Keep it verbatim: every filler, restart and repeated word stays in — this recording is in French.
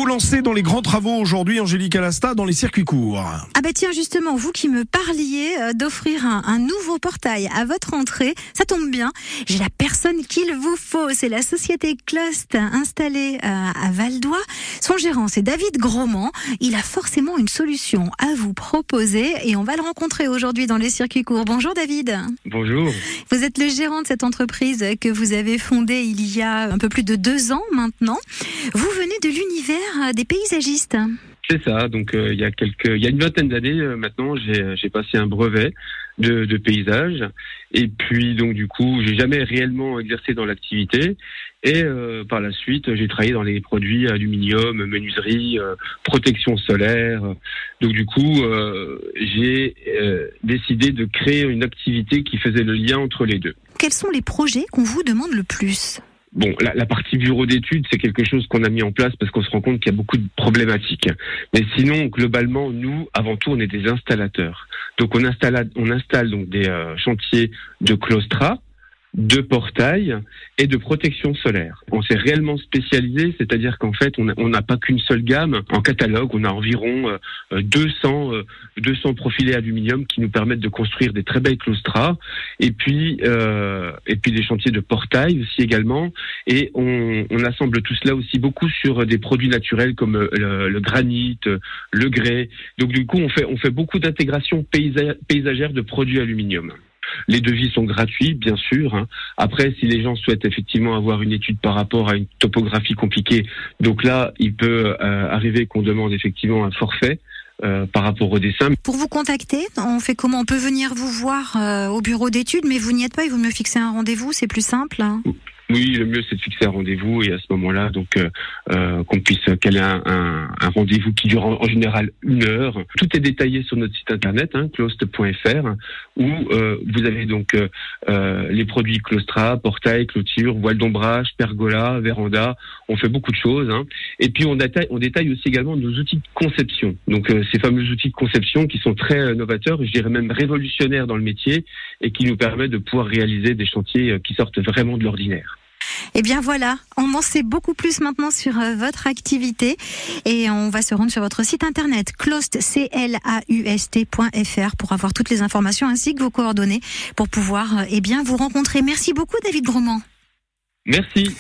vous lancer dans les grands travaux aujourd'hui, Angélique Alasta, dans les circuits courts. Ah bah tiens, justement, vous qui me parliez euh, d'offrir un, un nouveau portail à votre entrée, ça tombe bien, j'ai la personne qu'il vous faut, c'est la société Clost installée euh, à Val-d'Oie. Son gérant, c'est David Gromand. Il a forcément une solution à vous proposer et on va le rencontrer aujourd'hui dans les circuits courts. Bonjour David. Bonjour. Vous êtes le gérant de cette entreprise que vous avez fondée il y a un peu plus de deux ans maintenant. Vous venez de l'univers des paysagistes. C'est ça. Donc euh, il y a quelques, il y a une vingtaine d'années euh, maintenant, j'ai, j'ai passé un brevet de, de paysage. Et puis donc du coup, j'ai jamais réellement exercé dans l'activité. Et euh, par la suite, j'ai travaillé dans les produits aluminium, menuiserie, euh, protection solaire. Donc du coup, euh, j'ai euh, décidé de créer une activité qui faisait le lien entre les deux. Quels sont les projets qu'on vous demande le plus ? Bon, la, la partie bureau d'études, c'est quelque chose qu'on a mis en place parce qu'on se rend compte qu'il y a beaucoup de problématiques. Mais sinon, globalement, nous, avant tout, on est des installateurs. Donc, on installe, on installe donc des euh, chantiers de claustras, de portails et de protection solaire. On s'est réellement spécialisé, c'est-à-dire qu'en fait, on n'a pas qu'une seule gamme. En catalogue, on a environ euh, deux cents, euh, deux cents profilés aluminium qui nous permettent de construire des très belles claustras et puis euh, et puis des chantiers de portail aussi également. Et on, on assemble tout cela aussi beaucoup sur des produits naturels comme le, le granit, le grès. Donc du coup, on fait on fait beaucoup d'intégration paysa- paysagère de produits aluminium. Les devis sont gratuits, bien sûr. Hein. Après, si les gens souhaitent effectivement avoir une étude par rapport à une topographie compliquée, donc là, il peut euh, arriver qu'on demande effectivement un forfait euh, par rapport au dessin. Pour vous contacter, on fait comment ? On peut venir vous voir euh, au bureau d'études, mais vous n'y êtes pas, il vaut mieux fixer un rendez-vous, c'est plus simple. Hein. Oui, le mieux c'est de fixer un rendez-vous et à ce moment-là, donc euh, euh, qu'on puisse caler un, un, un rendez-vous qui dure en, en général une heure. Tout est détaillé sur notre site internet, hein, clost point f r, où euh, vous avez donc euh, euh, les produits claustra, portail, clôture, voile d'ombrage, pergola, véranda. On fait beaucoup de choses. Hein. Et puis on détaille, on détaille aussi également nos outils de conception. Donc euh, ces fameux outils de conception qui sont très euh, novateurs, je dirais même révolutionnaires dans le métier et qui nous permettent de pouvoir réaliser des chantiers euh, qui sortent vraiment de l'ordinaire. Eh bien voilà, on en sait beaucoup plus maintenant sur euh, votre activité et on va se rendre sur votre site internet clost point f r pour avoir toutes les informations ainsi que vos coordonnées pour pouvoir euh, eh bien vous rencontrer. Merci beaucoup David Gromand. Merci.